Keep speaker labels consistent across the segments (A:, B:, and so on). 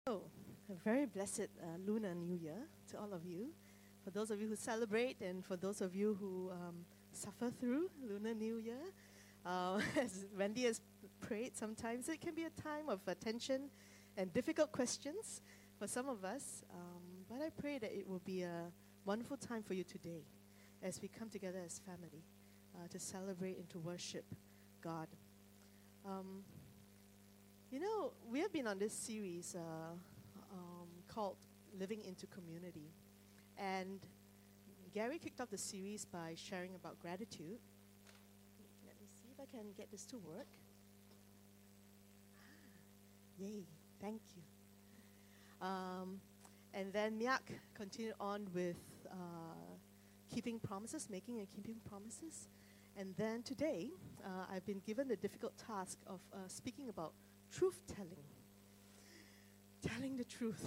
A: Oh, a very blessed Lunar New Year to all of you. For those of you who celebrate and for those of you who suffer through Lunar New Year, as Wendy has prayed, sometimes it can be a time of tension and difficult questions for some of us. But I pray that it will be a wonderful time for you today as we come together as family to celebrate and to worship God. We have been on this series called Living into Community. And Gary kicked off the series by sharing about gratitude. Let me see if I can get this to work. Yay, thank you. And then Miak continued on with keeping promises, making and keeping promises. And then today, I've been given the difficult task of speaking about truth-telling. Telling the truth.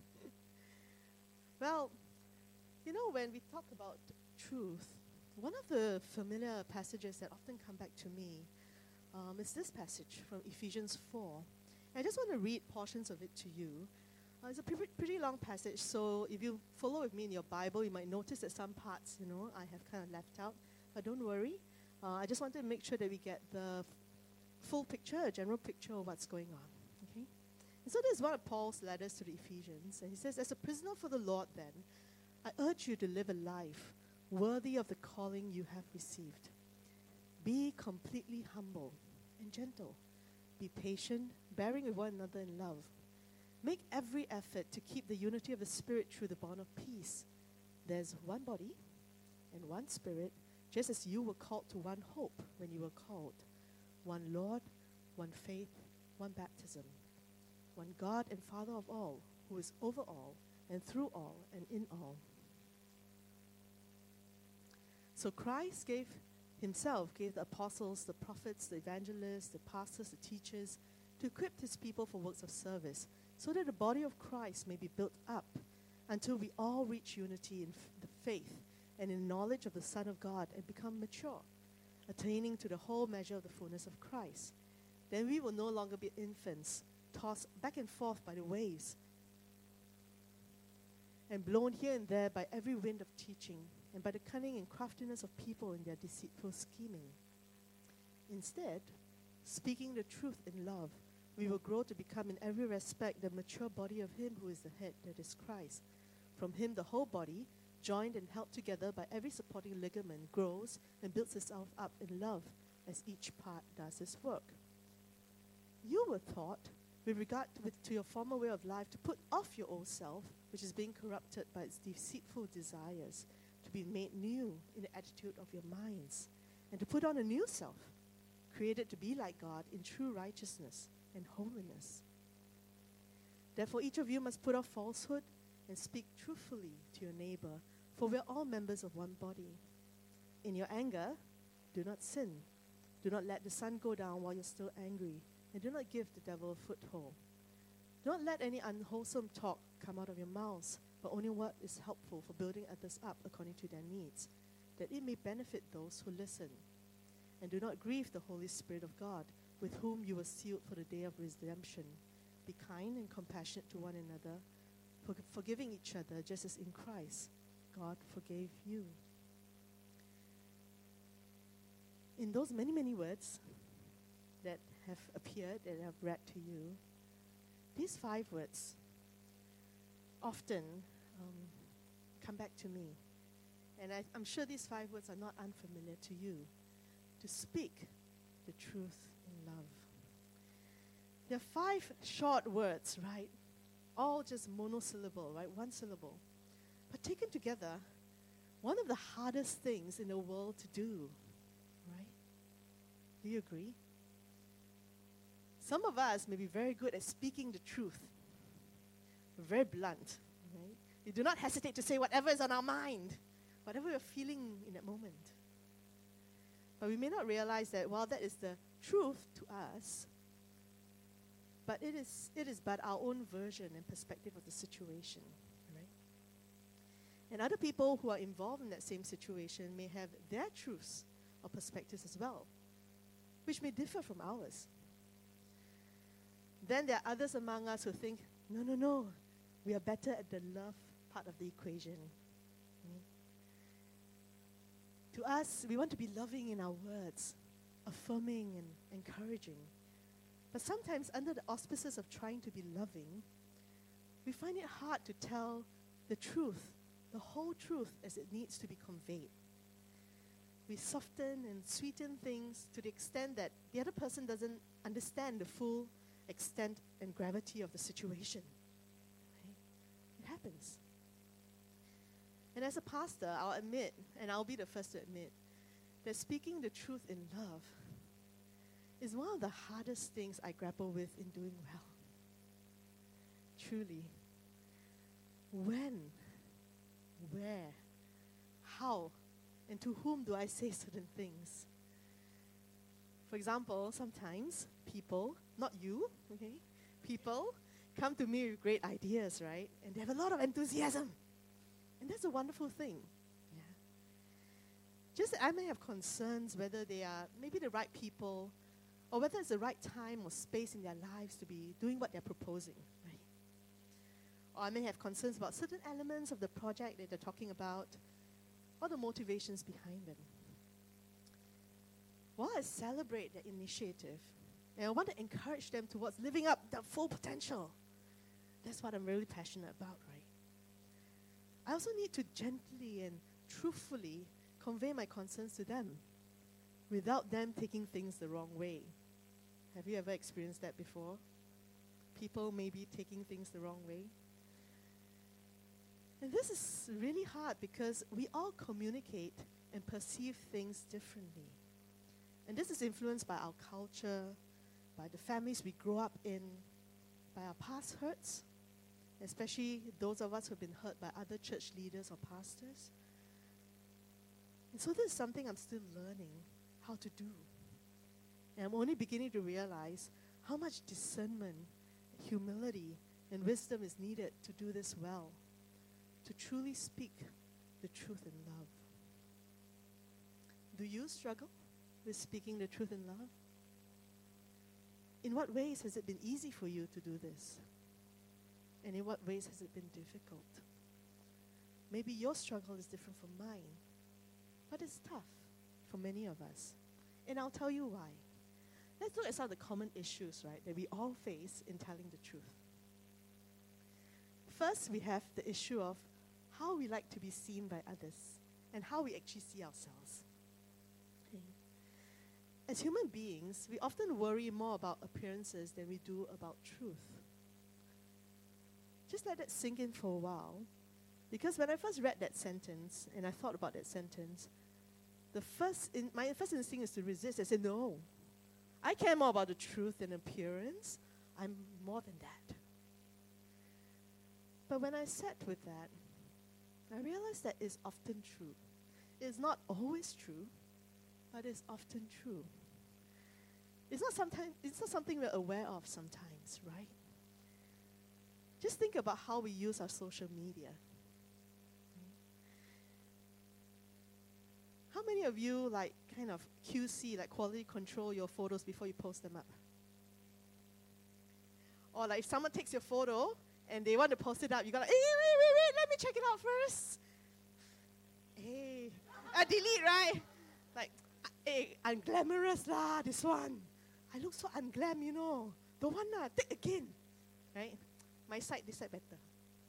A: Well, when we talk about truth, one of the familiar passages that often come back to me is this passage from Ephesians 4. And I just want to read portions of it to you. It's a pretty long passage, so if you follow with me in your Bible, you might notice that some parts, I have kind of left out. But don't worry. I just wanted to make sure that we get the full picture, a general picture of what's going on. Okay? And so this is one of Paul's letters to the Ephesians. And he says, as a prisoner for the Lord then, I urge you to live a life worthy of the calling you have received. Be completely humble and gentle. Be patient, bearing with one another in love. Make every effort to keep the unity of the Spirit through the bond of peace. There's one body and one Spirit, just as you were called to one hope when you were called. One Lord, one faith, one baptism. One God and Father of all, who is over all and through all and in all. So Christ himself gave the apostles, the prophets, the evangelists, the pastors, the teachers, to equip his people for works of service, so that the body of Christ may be built up until we all reach unity in the faith and in knowledge of the Son of God and become mature, attaining to the whole measure of the fullness of Christ. Then we will no longer be infants, tossed back and forth by the waves and blown here and there by every wind of teaching and by the cunning and craftiness of people in their deceitful scheming. Instead, speaking the truth in love, we will grow to become in every respect the mature body of him who is the head, that is Christ. From him the whole body, joined and held together by every supporting ligament, grows and builds itself up in love as each part does its work. You were taught, with regard to your former way of life, to put off your old self, which is being corrupted by its deceitful desires, to be made new in the attitude of your minds, and to put on a new self, created to be like God in true righteousness and holiness. Therefore, each of you must put off falsehood and speak truthfully to your neighbor, for we are all members of one body. In your anger, do not sin. Do not let the sun go down while you're still angry, and do not give the devil a foothold. Do not let any unwholesome talk come out of your mouths, but only what is helpful for building others up according to their needs, that it may benefit those who listen. And do not grieve the Holy Spirit of God, with whom you were sealed for the day of redemption. Be kind and compassionate to one another, forgiving each other, just as in Christ God forgave you. In those many, many words that have appeared and I've read to you, these 5 words often come back to me. And I'm sure these 5 words are not unfamiliar to you. To speak the truth in love. There are 5 short words, right? All just monosyllable, right? One syllable. But taken together, one of the hardest things in the world to do, right? Do you agree? Some of us may be very good at speaking the truth. We're very blunt, right? We do not hesitate to say whatever is on our mind, whatever we're feeling in that moment. But we may not realize that while that is the truth to us, but it is but our own version and perspective of the situation, right? And other people who are involved in that same situation may have their truths or perspectives as well, which may differ from ours. Then there are others among us who think No, no, no. We are better at the love part of the equation. Mm. To us, we want to be loving in our words, affirming and encouraging. But sometimes, under the auspices of trying to be loving, we find it hard to tell the truth, the whole truth as it needs to be conveyed. We soften and sweeten things to the extent that the other person doesn't understand the full extent and gravity of the situation. Right? It happens. And as a pastor, I'll admit, and I'll be the first to admit, that speaking the truth in love is one of the hardest things I grapple with in doing well. Truly. When, where, how, and to whom do I say certain things? For example, sometimes people, not you, okay, people come to me with great ideas, right? And they have a lot of enthusiasm. And that's a wonderful thing. Yeah. Just that I may have concerns whether they are maybe the right people or whether it's the right time or space in their lives to be doing what they're proposing, right? Or I may have concerns about certain elements of the project that they're talking about or the motivations behind them. While I celebrate their initiative and I want to encourage them towards living up their full potential, that's what I'm really passionate about, right? I also need to gently and truthfully convey my concerns to them without them taking things the wrong way. Have you ever experienced that before? People maybe taking things the wrong way. And this is really hard because we all communicate and perceive things differently. And this is influenced by our culture, by the families we grow up in, by our past hurts, especially those of us who have been hurt by other church leaders or pastors. And so this is something I'm still learning how to do. And I'm only beginning to realize how much discernment, humility, and wisdom is needed to do this well, to truly speak the truth in love. Do you struggle with speaking the truth in love? In what ways has it been easy for you to do this? And in what ways has it been difficult? Maybe your struggle is different from mine, but it's tough for many of us. And I'll tell you why. Let's look at some of the common issues, right, that we all face in telling the truth. First, we have the issue of how we like to be seen by others and how we actually see ourselves. Okay. As human beings, we often worry more about appearances than we do about truth. Just let that sink in for a while, because when I first read that sentence and I thought about that sentence, my first instinct is to resist and say, no, I care more about the truth than appearance. I'm more than that. But when I sat with that, I realized that it's often true. It's not always true, but it's often true. It's not something we're aware of sometimes, right? Just think about how we use our social media. How many of you kind of QC, quality control your photos before you post them up? Or if someone takes your photo and they want to post it up, you got hey, wait, let me check it out first. Hey, delete, right? Hey, unglamorous lah, this one. I look so unglam, Don't want lah, take again, right? My side, this side better.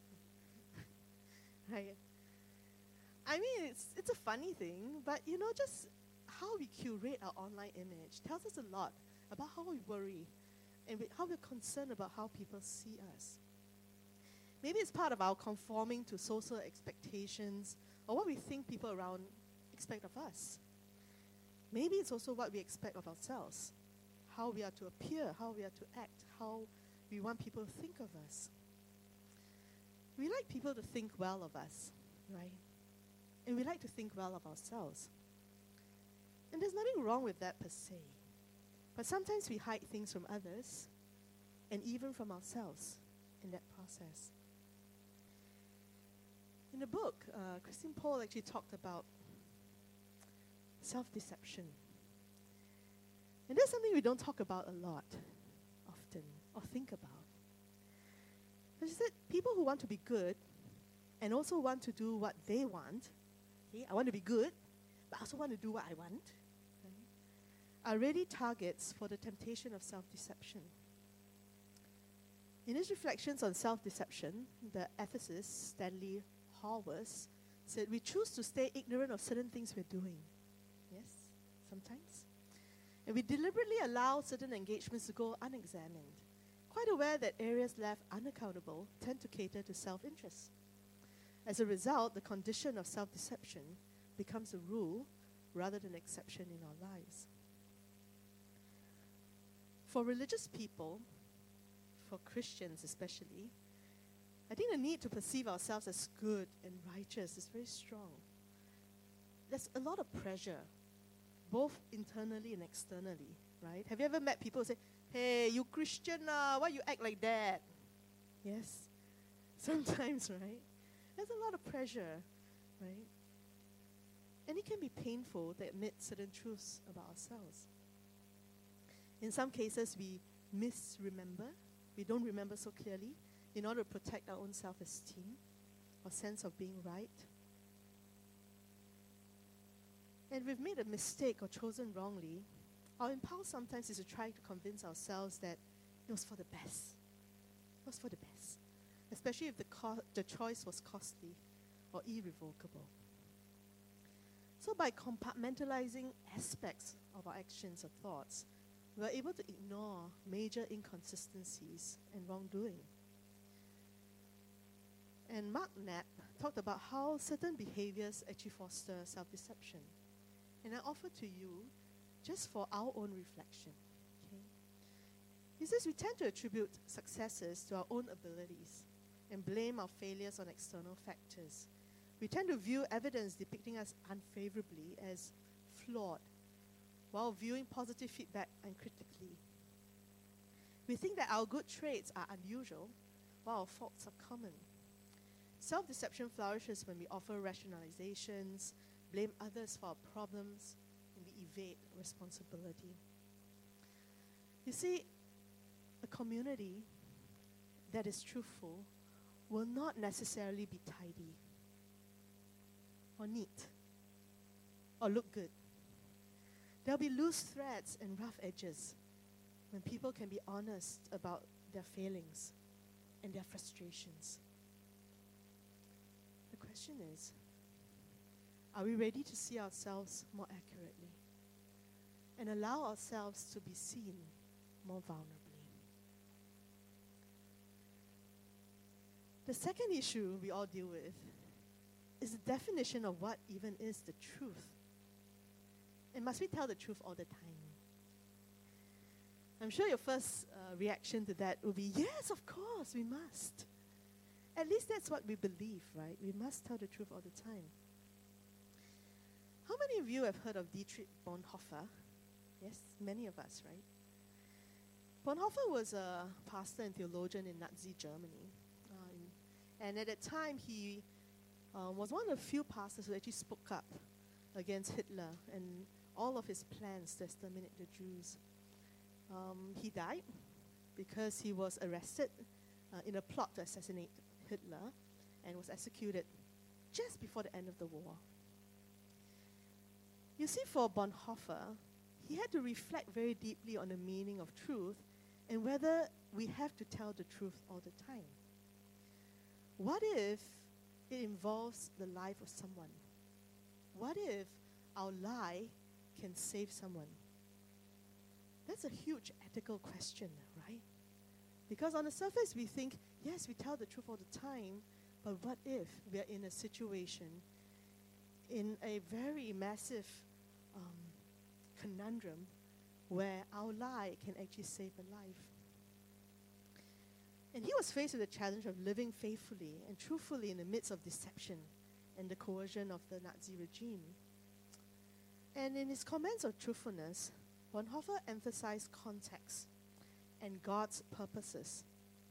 A: Right? I mean, it's a funny thing, but just how we curate our online image tells us a lot about how we worry and how we're concerned about how people see us. Maybe it's part of our conforming to social expectations or what we think people around expect of us. Maybe it's also what we expect of ourselves, how we are to appear, how we are to act, how we want people to think of us. We like people to think well of us, right? And we like to think well of ourselves. And there's nothing wrong with that per se. But sometimes we hide things from others and even from ourselves in that process. In the book, Christine Paul actually talked about self-deception. And that's something we don't talk about a lot, often, or think about. But she said, people who want to be good and also want to do what they want, okay, I want to be good, but I also want to do what I want, right, are ready targets for the temptation of self-deception. In his reflections on self-deception, the ethicist Stanley Hauerwas said, we choose to stay ignorant of certain things we're doing. Yes, sometimes. And we deliberately allow certain engagements to go unexamined, quite aware that areas left unaccountable tend to cater to self-interest. As a result, the condition of self-deception becomes a rule rather than exception in our lives. For religious people, for Christians especially, I think the need to perceive ourselves as good and righteous is very strong. There's a lot of pressure, both internally and externally, right? Have you ever met people who say, hey, you Christian, why you act like that? Yes, sometimes, right? There's a lot of pressure, right? And it can be painful to admit certain truths about ourselves. In some cases, we misremember. We don't remember so clearly in order to protect our own self-esteem or sense of being right. And we've made a mistake or chosen wrongly. Our impulse sometimes is to try to convince ourselves that it was for the best. It was for the best. Especially if the choice was costly or irrevocable. So by compartmentalizing aspects of our actions or thoughts, we are able to ignore major inconsistencies and wrongdoing. And Mark Knapp talked about how certain behaviors actually foster self-deception. And I offer to you just for our own reflection. Okay? He says we tend to attribute successes to our own abilities and blame our failures on external factors. We tend to view evidence depicting us unfavorably as flawed, while viewing positive feedback uncritically. We think that our good traits are unusual, while our faults are common. Self-deception flourishes when we offer rationalizations, blame others for our problems, and we evade responsibility. You see, a community that is truthful will not necessarily be tidy or neat or look good. There'll be loose threads and rough edges when people can be honest about their failings and their frustrations. The question is, are we ready to see ourselves more accurately and allow ourselves to be seen more vulnerably? The second issue we all deal with is the definition of what even is the truth. And must we tell the truth all the time? I'm sure your first reaction to that will be, yes, of course, we must. At least that's what we believe, right? We must tell the truth all the time. How many of you have heard of Dietrich Bonhoeffer? Yes, many of us, right? Bonhoeffer was a pastor and theologian in Nazi Germany. And at that time, he was one of the few pastors who actually spoke up against Hitler and all of his plans to exterminate the Jews. He died because he was arrested in a plot to assassinate Hitler and was executed just before the end of the war. You see, for Bonhoeffer, he had to reflect very deeply on the meaning of truth and whether we have to tell the truth all the time. What if it involves the life of someone? What if our lie can save someone? That's a huge ethical question, right? Because on the surface we think, yes, we tell the truth all the time, but what if we are in a situation, in a very massive conundrum where our lie can actually save a life? And he was faced with the challenge of living faithfully and truthfully in the midst of deception and the coercion of the Nazi regime. And in his comments of truthfulness, Bonhoeffer emphasized context and God's purposes.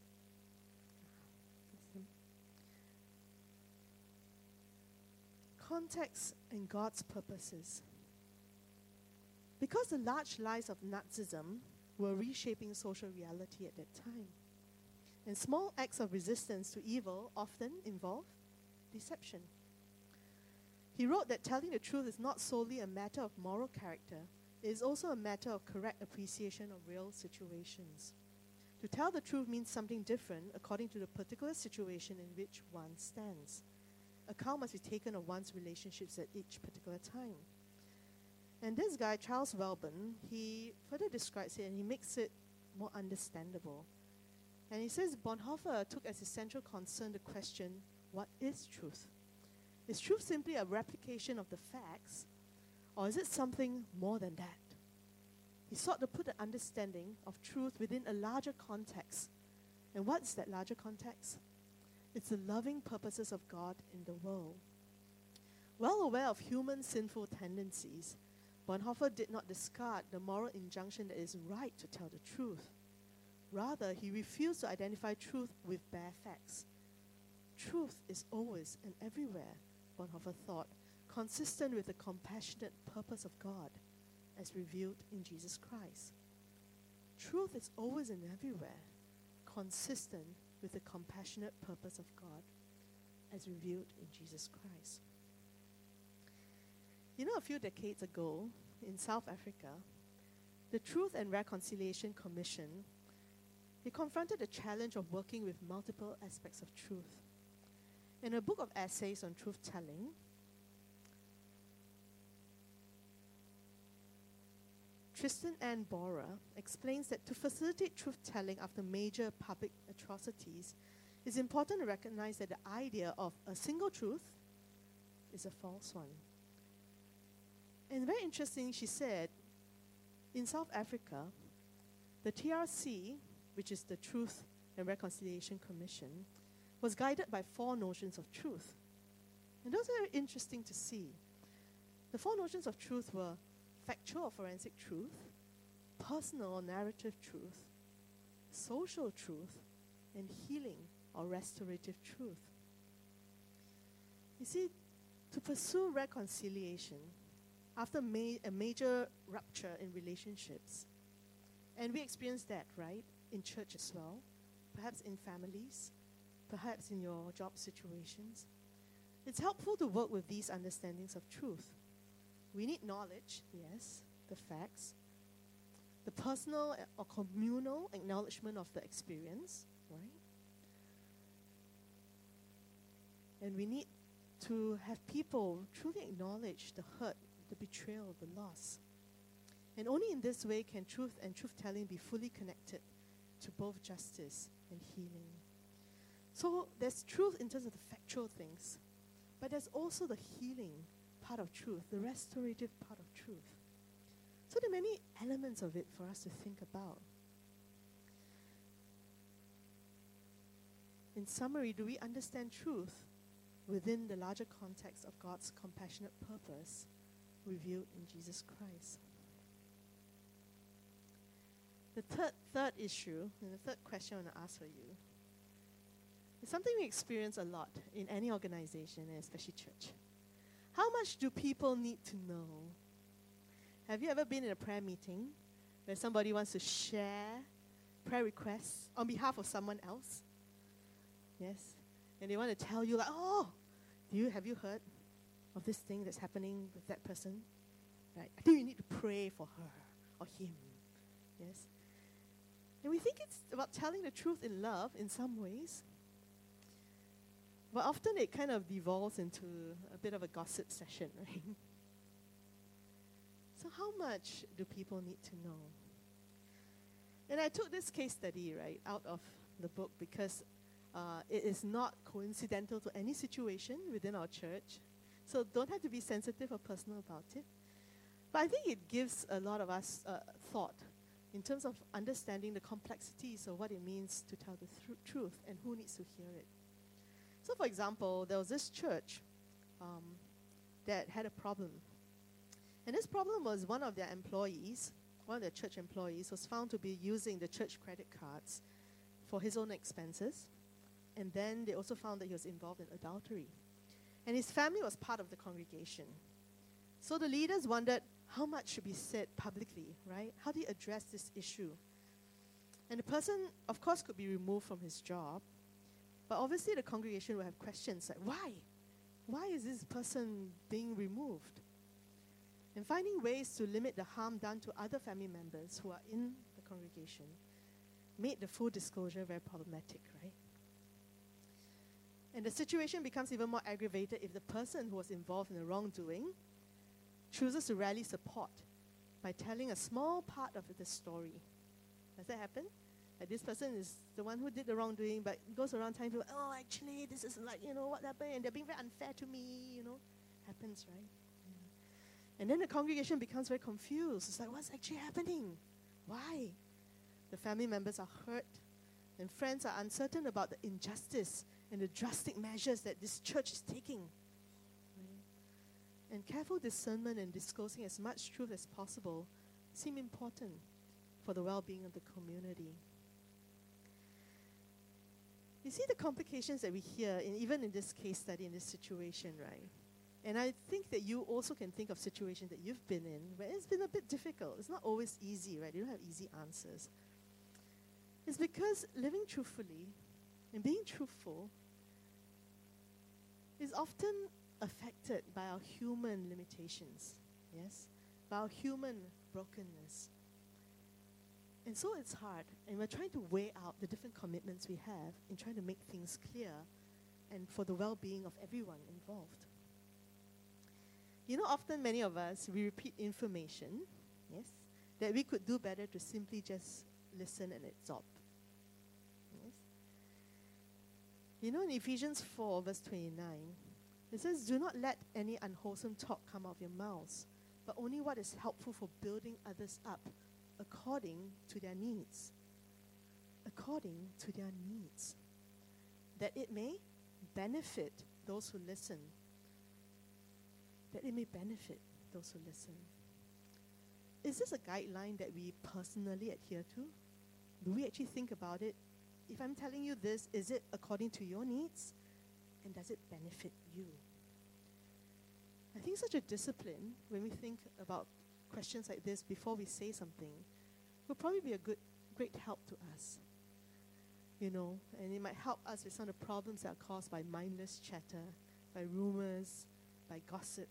A: Context and God's purposes. Because the large lies of Nazism were reshaping social reality at that time. And small acts of resistance to evil often involve deception. He wrote that telling the truth is not solely a matter of moral character, it is also a matter of correct appreciation of real situations. To tell the truth means something different according to the particular situation in which one stands. Account must be taken of one's relationships at each particular time. And this guy, Charles Welburn, he further describes it and he makes it more understandable. And he says Bonhoeffer took as his central concern the question, what is truth? Is truth simply a replication of the facts, or is it something more than that? He sought to put the understanding of truth within a larger context. And what's that larger context? It's the loving purposes of God in the world. Well aware of human sinful tendencies, Bonhoeffer did not discard the moral injunction that it is right to tell the truth. Rather, he refused to identify truth with bare facts. Truth is always and everywhere, Bonhoeffer thought, consistent with the compassionate purpose of God as revealed in Jesus Christ. Truth is always and everywhere consistent with the compassionate purpose of God as revealed in Jesus Christ. You know, a few decades ago in South Africa, the Truth and Reconciliation Commission, they confronted the challenge of working with multiple aspects of truth. In a book of essays on truth-telling, Tristan Ann Bora explains that to facilitate truth-telling after major public atrocities, it's important to recognize that the idea of a single truth is a false one. And very interesting, she said, in South Africa, the TRC, which is the Truth and Reconciliation Commission, was guided by 4 notions of truth. And those are interesting to see. The 4 notions of truth were factual or forensic truth, personal or narrative truth, social truth, and healing or restorative truth. You see, to pursue reconciliation after a major rupture in relationships, and we experience that, right, in church as well, perhaps in families, perhaps in your job situations, it's helpful to work with these understandings of truth. We need knowledge, yes, the facts, the personal or communal acknowledgement of the experience, right? And we need to have people truly acknowledge the hurt, the betrayal, the loss. And only in this way can truth and truth-telling be fully connected to both justice and healing. So there's truth in terms of the factual things, but there's also the healing part of truth, the restorative part of truth. So there are many elements of it for us to think about. In summary, do we understand truth within the larger context of God's compassionate purpose revealed in Jesus Christ? The third issue, and the third question I want to ask for you, is something we experience a lot in any organization, and especially church. How much do people need to know? Have you ever been in a prayer meeting where somebody wants to share prayer requests on behalf of someone else? Yes? And they want to tell you like, oh, have you heard of this thing that's happening with that person? Right? I think you need to pray for her or him. Yes? And we think it's about telling the truth in love in some ways. But often it kind of devolves into a bit of a gossip session, right? So how much do people need to know? And I took this case study, right, out of the book because it is not coincidental to any situation within our church. So don't have to be sensitive or personal about it. But I think it gives a lot of us thought in terms of understanding the complexities of what it means to tell the truth and who needs to hear it. So, for example, there was this church that had a problem. And this problem was one of their employees, one of their church employees, was found to be using the church credit cards for his own expenses. And then they also found that he was involved in adultery. And his family was part of the congregation. So the leaders wondered how much should be said publicly, right? How do you address this issue? And the person, of course, could be removed from his job, but obviously the congregation will have questions like, why? Why is this person being removed? And finding ways to limit the harm done to other family members who are in the congregation made the full disclosure very problematic, right? And the situation becomes even more aggravated if the person who was involved in the wrongdoing chooses to rally support by telling a small part of the story. Does that happen? Like this person is the one who did the wrongdoing, but goes around telling people, oh, actually, this is like, what happened, and they're being very unfair to me, Happens, right? Yeah. And then the congregation becomes very confused. It's like, what's actually happening? Why? The family members are hurt, and friends are uncertain about the injustice and the drastic measures that this church is taking. Right? And careful discernment and disclosing as much truth as possible seem important for the well-being of the community. You see the complications that we hear, even in this case study, in this situation, right? And I think that you also can think of situations that you've been in where it's been a bit difficult. It's not always easy, right? You don't have easy answers. It's because living truthfully and being truthful is often affected by our human limitations, yes? By our human brokenness. And so it's hard, and we're trying to weigh out the different commitments we have in trying to make things clear and for the well-being of everyone involved. Often many of us, we repeat information, yes, that we could do better to simply just listen and absorb. Yes? In Ephesians 4, verse 29, it says, do not let any unwholesome talk come out of your mouths, but only what is helpful for building others up according to their needs. According to their needs. That it may benefit those who listen. That it may benefit those who listen. Is this a guideline that we personally adhere to? Do we actually think about it? If I'm telling you this, is it according to your needs? And does it benefit you? I think such a discipline, when we think about questions like this before we say something, will probably be a great help to us. And it might help us with some of the problems that are caused by mindless chatter, by rumors, by gossip.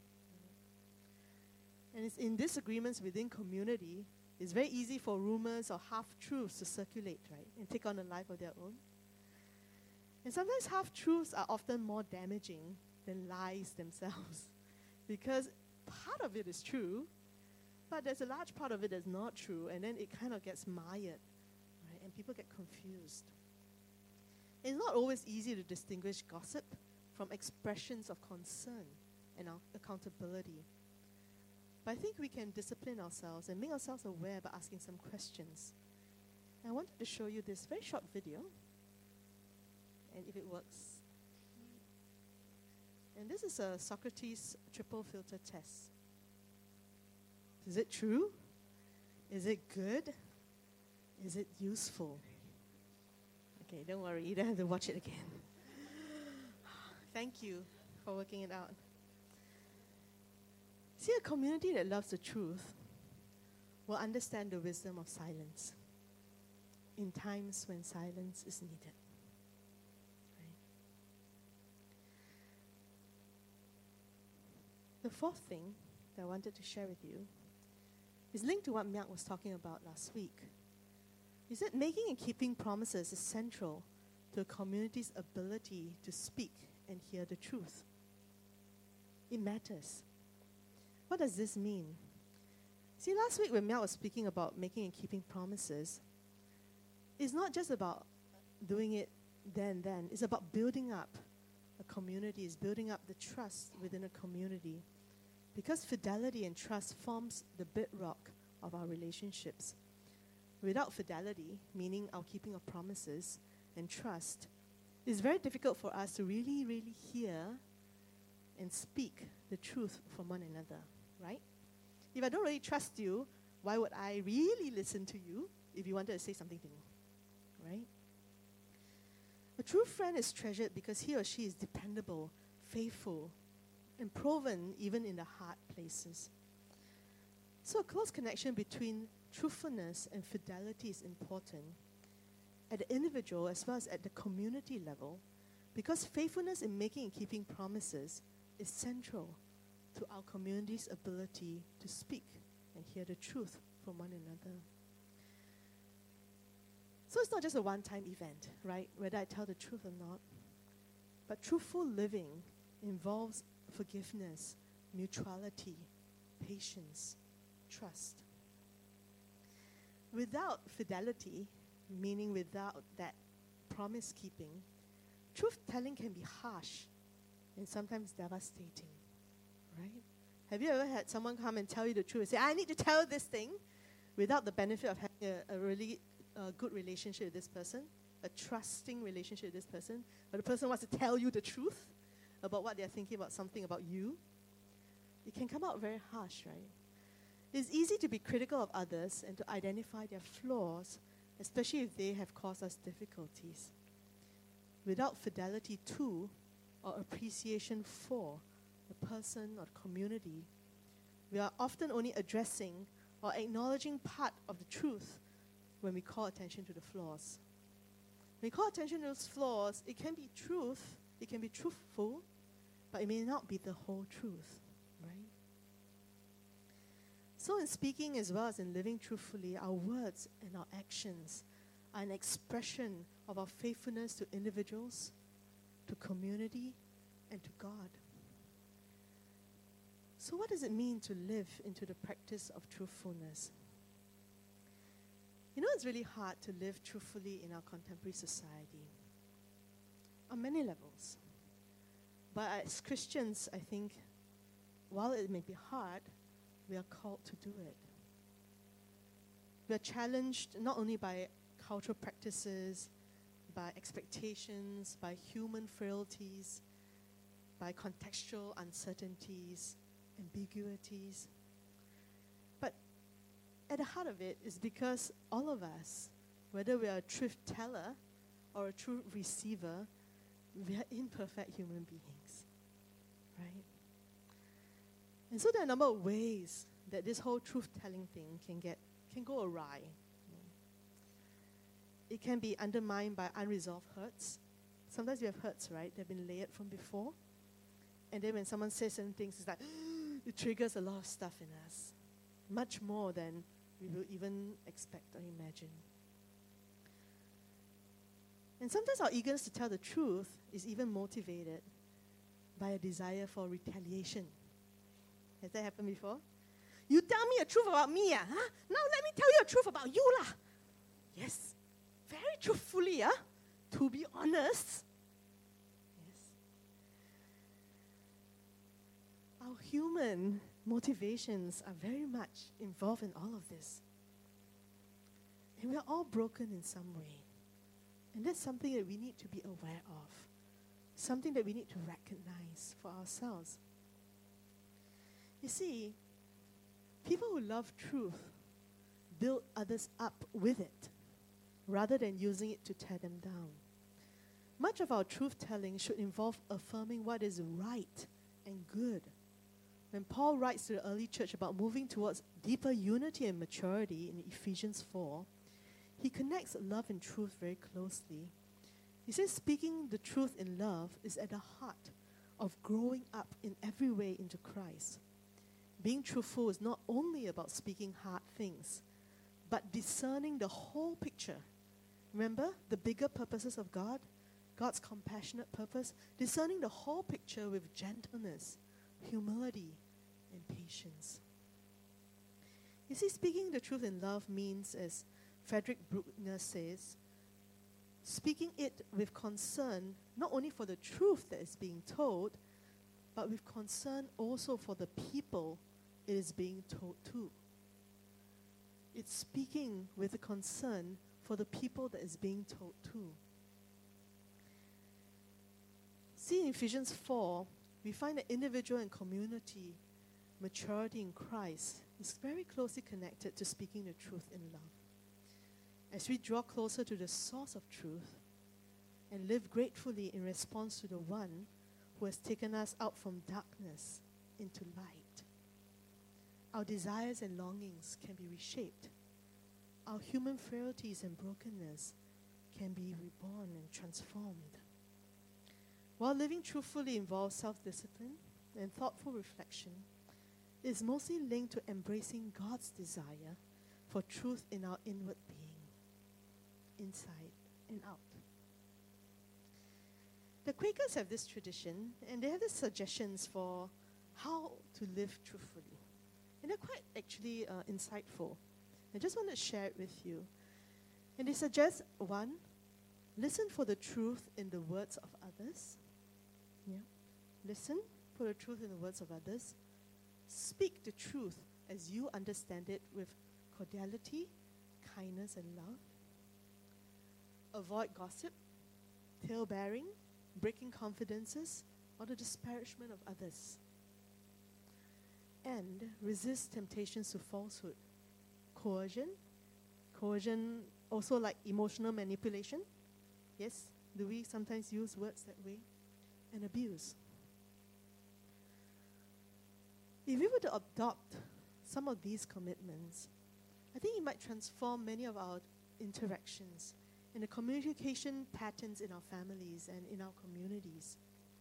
A: And it's in disagreements within community, it's very easy for rumors or half-truths to circulate, right, and take on a life of their own. And sometimes half-truths are often more damaging than lies themselves, because part of it is true, but there's a large part of it that's not true, and then it kind of gets mired, right, and people get confused. It's not always easy to distinguish gossip from expressions of concern and accountability. But I think we can discipline ourselves and make ourselves aware by asking some questions. And I wanted to show you this very short video, and if it works. And this is a Socrates triple filter test. Is it true? Is it good? Is it useful? Okay, don't worry, you don't have to watch it again. Thank you for working it out. See, a community that loves the truth will understand the wisdom of silence in times when silence is needed. Right? The fourth thing that I wanted to share with you is linked to what Myak was talking about last week. He said making and keeping promises is central to a community's ability to speak and hear the truth. It matters. What does this mean? See, last week when Myak was speaking about making and keeping promises, it's not just about doing it then. It's about building up a community. It's building up the trust within a community. Because fidelity and trust forms the bedrock of our relationships. Without fidelity, meaning our keeping of promises and trust, it's very difficult for us to really, really hear and speak the truth from one another, right? If I don't really trust you, why would I really listen to you if you wanted to say something to me, right? A true friend is treasured because he or she is dependable, faithful, and proven even in the hard places. So a close connection between truthfulness and fidelity is important at the individual as well as at the community level, because faithfulness in making and keeping promises is central to our community's ability to speak and hear the truth from one another. So it's not just a one-time event, right, whether I tell the truth or not. But truthful living involves forgiveness, mutuality, patience, trust. Without fidelity, meaning without that promise-keeping, truth-telling can be harsh and sometimes devastating, right? Have you ever had someone come and tell you the truth and say, I need to tell you this thing, without the benefit of having a really good relationship with this person, a trusting relationship with this person, but the person wants to tell you the truth about what they're thinking about something about you? It can come out very harsh, right? It's easy to be critical of others and to identify their flaws, especially if they have caused us difficulties. Without fidelity to or appreciation for the person or the community, we are often only addressing or acknowledging part of the truth when we call attention to the flaws. When we call attention to those flaws, it can be truth, it can be truthful, but it may not be the whole truth, right? So in speaking as well as in living truthfully, our words and our actions are an expression of our faithfulness to individuals, to community, and to God. So what does it mean to live into the practice of truthfulness? You know, it's really hard to live truthfully in our contemporary society on many levels. But as Christians, I think, while it may be hard, we are called to do it. We are challenged not only by cultural practices, by expectations, by human frailties, by contextual uncertainties, ambiguities. But at the heart of it is because all of us, whether we are a truth teller or a truth receiver, we are imperfect human beings, right? And so there are a number of ways that this whole truth-telling thing can go awry. It can be undermined by unresolved hurts. Sometimes we have hurts, right? They've been layered from before. And then when someone says certain things, it's like, it triggers a lot of stuff in us. Much more than we will even expect or imagine. And sometimes our eagerness to tell the truth is even motivated by a desire for retaliation. Has that happened before? You tell me a truth about me, huh? Now let me tell you a truth about you, lah. Yes, very truthfully, to be honest. Yes. Our human motivations are very much involved in all of this. And we're all broken in some way. And that's something that we need to be aware of. Something that we need to recognize for ourselves. You see, people who love truth build others up with it, rather than using it to tear them down. Much of our truth-telling should involve affirming what is right and good. When Paul writes to the early church about moving towards deeper unity and maturity in Ephesians 4, he connects love and truth very closely. He says speaking the truth in love is at the heart of growing up in every way into Christ. Being truthful is not only about speaking hard things, but discerning the whole picture. Remember the bigger purposes of God, God's compassionate purpose, discerning the whole picture with gentleness, humility, and patience. You see, speaking the truth in love means, as Frederick Bruckner says, speaking it with concern not only for the truth that is being told, but with concern also for the people it is being told to. It's speaking with a concern for the people that is being told to. See, in Ephesians 4, we find that individual and community maturity in Christ is very closely connected to speaking the truth in love. As we draw closer to the source of truth and live gratefully in response to the one who has taken us out from darkness into light, our desires and longings can be reshaped our human frailties and brokenness can be reborn and transformed. While living truthfully involves self-discipline and thoughtful reflection, it is mostly linked to embracing God's desire for truth in our inward being, inside and out. The Quakers have this tradition, and they have these suggestions for how to live truthfully. And they're quite actually insightful. I just want to share it with you. And they suggest, one, listen for the truth in the words of others. Yeah. Listen for the truth in the words of others. Speak the truth as you understand it with cordiality, kindness, and love. Avoid gossip, tale-bearing, breaking confidences, or the disparagement of others. And resist temptations to falsehood. Coercion also like emotional manipulation. Yes, do we sometimes use words that way? And abuse. If we were to adopt some of these commitments, I think it might transform many of our interactions and the communication patterns in our families and in our communities.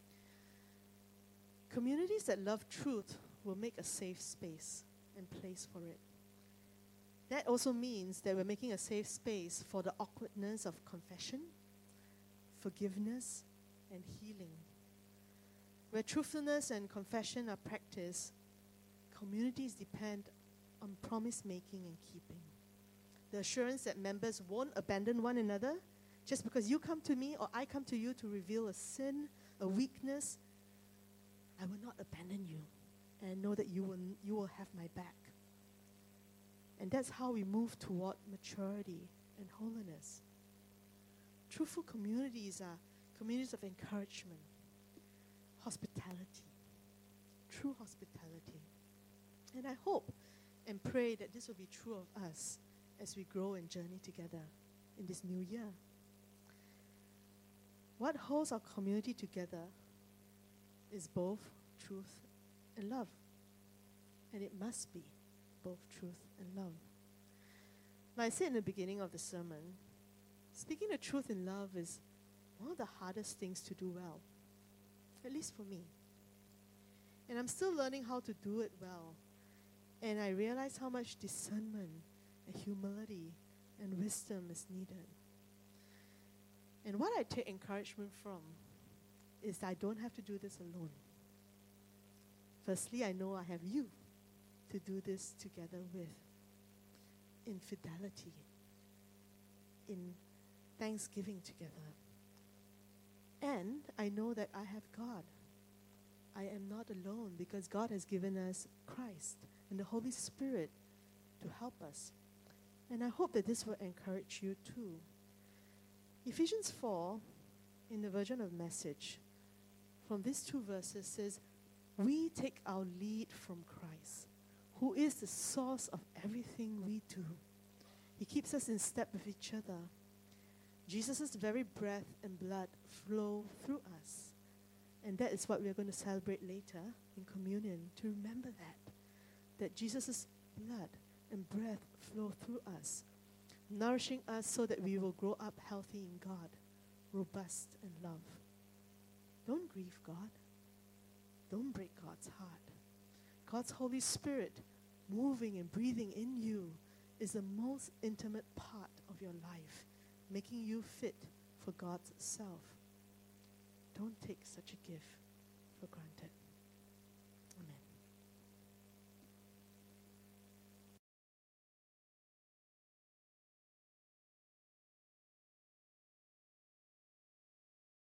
A: Communities that love truth will make a safe space and place for it. That also means that we're making a safe space for the awkwardness of confession, forgiveness, and healing. Where truthfulness and confession are practiced, communities depend on promise-making and keeping. The assurance that members won't abandon one another just because you come to me or I come to you to reveal a sin, a weakness. I will not abandon you, and know that you will have my back. And that's how we move toward maturity and holiness. Truthful communities are communities of encouragement, hospitality, true hospitality. And I hope and pray that this will be true of us as we grow and journey together in this new year. What holds our community together is both truth and love. And it must be both truth and love. Like I said in the beginning of the sermon, speaking the truth in love is one of the hardest things to do well, at least for me. And I'm still learning how to do it well. And I realize how much discernment and humility and wisdom is needed. And what I take encouragement from is that I don't have to do this alone. Firstly, I know I have you to do this together with, in fidelity, in thanksgiving together. And I know that I have God. I am not alone because God has given us Christ and the Holy Spirit to help us. And I hope that this will encourage you too. Ephesians 4, in the version of Message, from these two verses says, we take our lead from Christ, who is the source of everything we do. He keeps us in step with each other. Jesus' very breath and blood flow through us. And that is what we're going to celebrate later in communion, to remember that Jesus' blood and breath flow through us, nourishing us so that we will grow up healthy in God, robust in love. Don't grieve God. Don't break God's heart. God's Holy Spirit moving and breathing in you is the most intimate part of your life, making you fit for God's self. Don't take such a gift for granted.